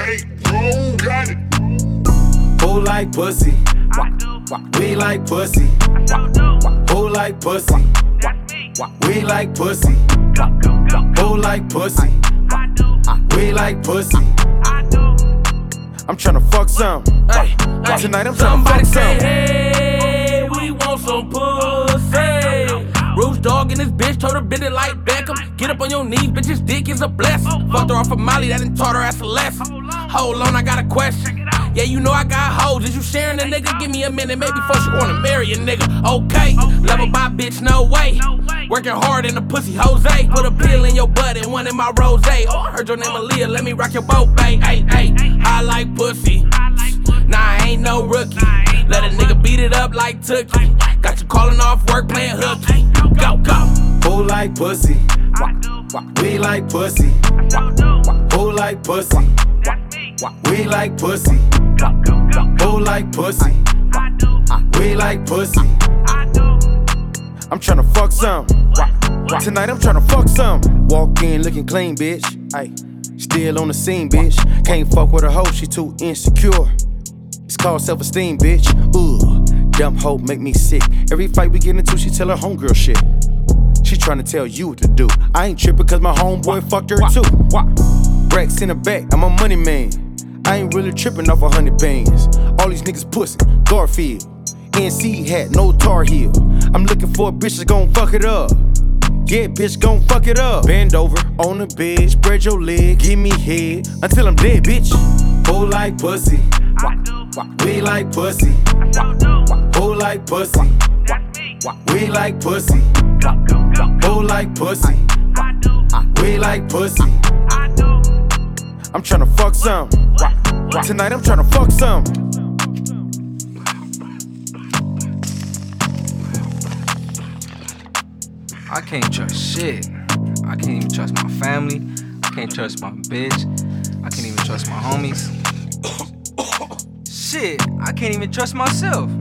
Bro, got it. Who like pussy? We like pussy. Who like pussy? We like pussy. Who like pussy? We like pussy. I'm tryna fuck some. Tonight I'm tryna fuck some. Hey, we want some pussy. Rouge dog in this bitch, told her bend it like Beckham. Get up on your knees, bitch, his dick is a blessing. Fucked her off of Molly, that done taught her ass a lesson. Hold on, I got a question. Yeah, you know I got hoes. Is you sharing a nigga? Give me a minute, maybe first you wanna marry a nigga. Okay, level by bitch, no way. Working hard in the pussy, Jose. Put a pill in your butt and one in my rose. Oh, I heard your name Aaliyah, let me rock your boat, babe. Ay, ay, I like pussy. Nah, I ain't no rookie. Let a nigga beat it up like Tookie. Got you calling off work, playing hooky. Go, go. Who like pussy? We like pussy. Who like pussy? We like pussy. Who like pussy? We like pussy. I'm tryna fuck some. Tonight I'm tryna fuck some. Walk in looking clean, bitch. Ay, still on the scene, bitch. Can't fuck with a hoe, she too insecure. It's called self-esteem, bitch. Dumb hoe make me sick. Every fight we get into, she tell her homegirl shit. She tryna tell you what to do. I ain't trippin' cause my homeboy fucked her too. Racks in the back, I'm a money man. I ain't really trippin' off 100 bands. All these niggas pussy, Garfield. NC hat, no Tar Heel. I'm looking for a bitch that's gon' fuck it up. Yeah, bitch, gon' fuck it up. Bend over on the bed, spread your leg, give me head until I'm dead, bitch. Who like pussy? We like pussy. Who like pussy? We like pussy. Who like pussy? We like pussy. I'm tryna fuck some. Tonight I'm tryna fuck some. I can't trust shit. I can't even trust my family. I can't trust my bitch. I can't even trust my homies. Shit, I can't even trust myself.